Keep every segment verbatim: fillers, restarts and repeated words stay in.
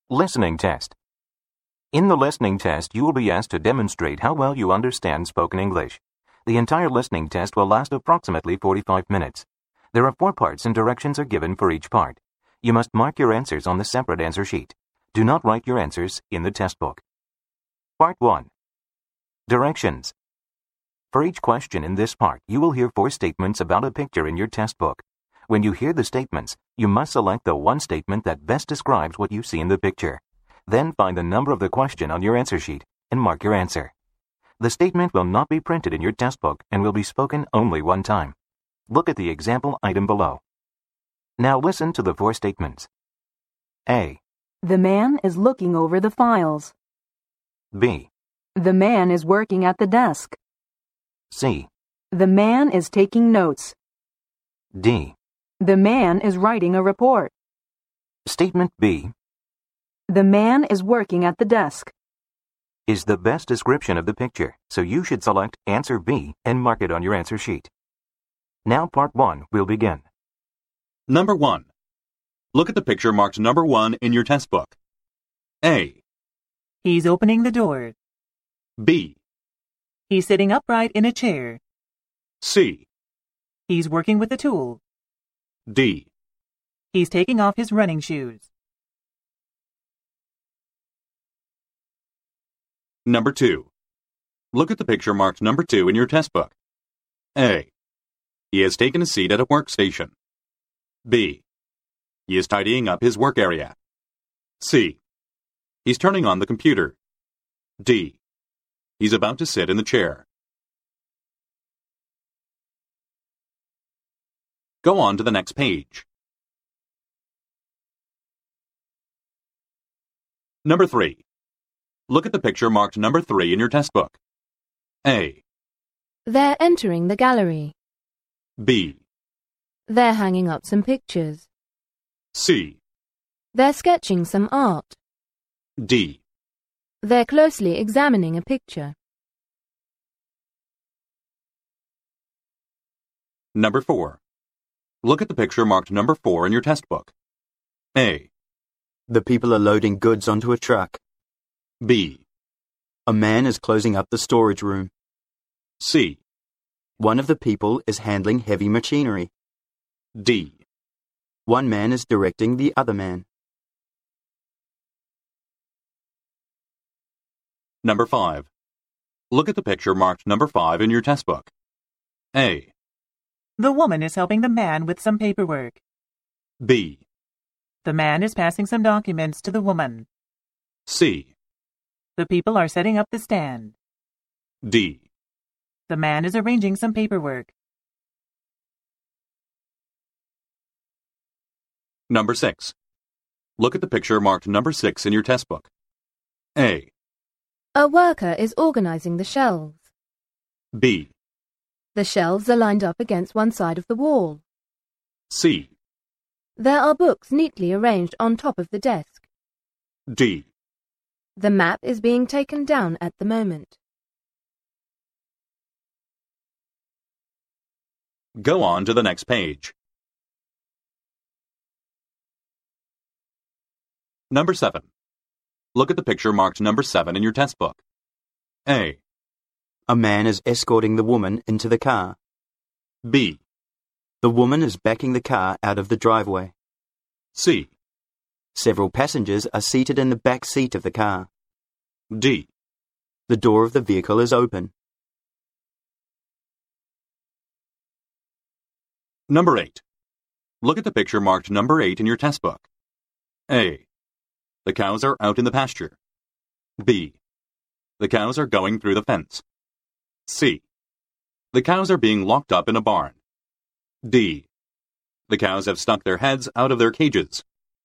Listening test. In the listening test, you will be asked to demonstrate how well you understand spoken English. The entire listening test will last approximately forty-five minutes. There are four parts and directions are given for each part. You must mark your answers on the separate answer sheet. Do not write your answers in the test book. Part one. Directions. For each question in this part, you will hear four statements about a picture in your test book. When you hear the statements, you must select the one statement that best describes what you see in the picture. Then find the number of the question on your answer sheet and mark your answer. The statement will not be printed in your test book and will be spoken only one time. Look at the example item below. Now listen to the four statements. A. The man is looking over the files. B. The man is working at the desk. C. The man is taking notes. D. The man is writing a report. Statement B. The man is working at the desk. Is the best description of the picture, so you should select answer B and mark it on your answer sheet. Now part one will begin. Number one. Look at the picture marked number one in your test book. A. He's opening the door. B. He's sitting upright in a chair. C. He's working with a tool. D. He's taking off his running shoes. Number two. Look at the picture marked number two in your test book. A. He has taken a seat at a workstation. B. He is tidying up his work area. C. He's turning on the computer. D. He's about to sit in the chair. Go on to the next page. Number three. Look at the picture marked number three in your test book. A. They're entering the gallery. B. They're hanging up some pictures. C. They're sketching some art. D. They're closely examining a picture. Number four. Look at the picture marked number four in your test book. A. The people are loading goods onto a truck. B. A man is closing up the storage room. C. One of the people is handling heavy machinery. D. One man is directing the other man. Number five. Look at the picture marked number five in your test book. A. The woman is helping the man with some paperwork. B. The man is passing some documents to the woman. C. The people are setting up the stand. D. The man is arranging some paperwork. Number six. Look at the picture marked number six in your test book. A. A worker is organizing the shelves. B. The shelves are lined up against one side of the wall. C. There are books neatly arranged on top of the desk. D. The map is being taken down at the moment. Go on to the next page. Number seven. Look at the picture marked number seven in your test book. A. A man is escorting the woman into the car. B. The woman is backing the car out of the driveway. C. Several passengers are seated in the back seat of the car. D. The door of the vehicle is open. Number eight. Look at the picture marked number eight in your test book. A. The cows are out in the pasture. B. The cows are going through the fence. C. The cows are being locked up in a barn. D. The cows have stuck their heads out of their cages.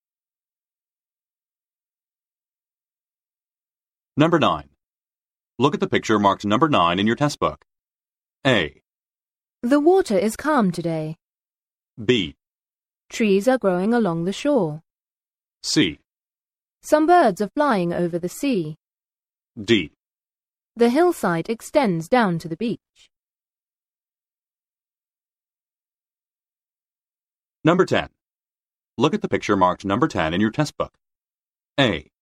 Number nine. Look at the picture marked number nine in your test book. A. The water is calm today. B. Trees are growing along the shore. C. Some birds are flying over the sea. D. The hillside extends down to the beach. Number ten. Look at the picture marked number ten in your test book. A.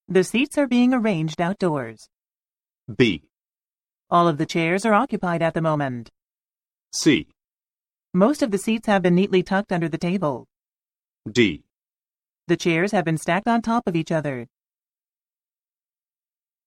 The seats are being arranged outdoors. B. All of the chairs are occupied at the moment. C. Most of the seats have been neatly tucked under the table. D. The chairs have been stacked on top of each other.